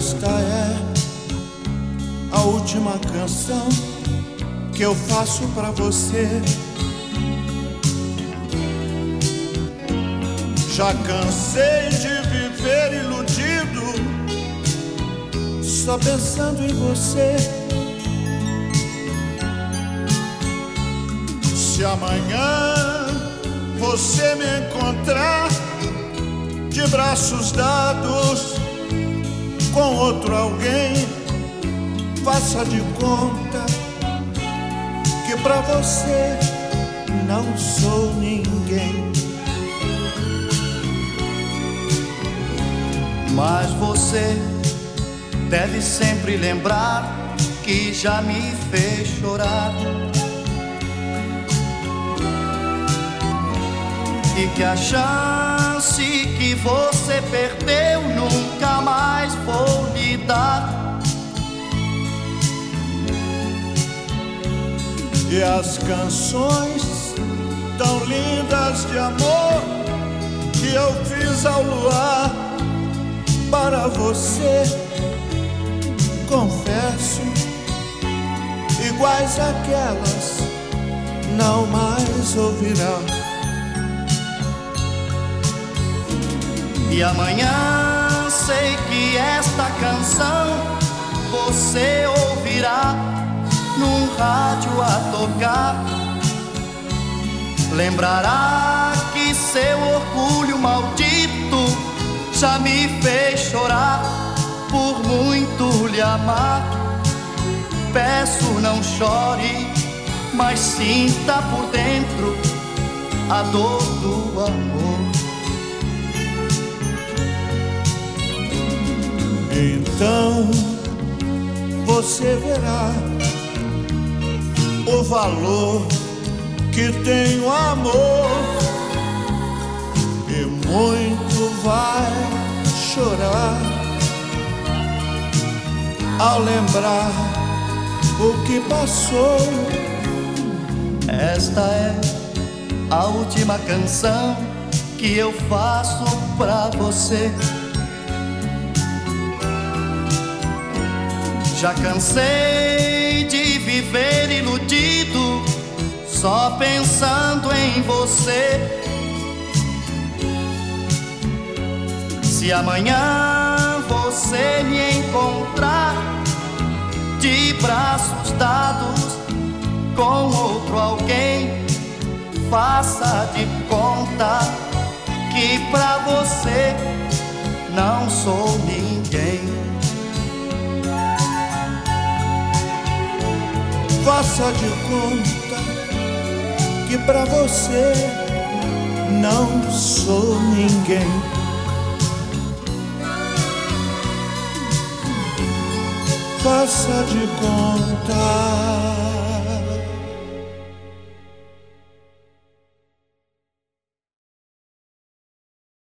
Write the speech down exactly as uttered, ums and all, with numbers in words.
Esta é a última canção que eu faço pra você. Já cansei de viver iludido, só pensando em você. Se amanhã você me encontrar de braços dados com outro alguém, faça de conta que pra você não sou ninguém. Mas você deve sempre lembrar que já me fez chorar e que a chance que você perdeu nunca mais vou lhe dar. E as canções tão lindas de amor que eu fiz ao luar para você, confesso, iguais àquelas não mais ouvirá. E amanhã sei que esta canção você ouvirá num rádio a tocar. Lembrará que seu orgulho maldito já me fez chorar por muito lhe amar. Peço, não chore, mas sinta por dentro a dor do amor. Então você verá o valor que tem o amor, e muito vai chorar ao lembrar o que passou. Esta é a última canção que eu faço pra você. Já cansei de viver iludido, só pensando em você. Se amanhã você me encontrar de braços dados com outro alguém, faça de conta que pra você não sou ninguém. Faça de conta que pra você não sou ninguém. Faça de conta.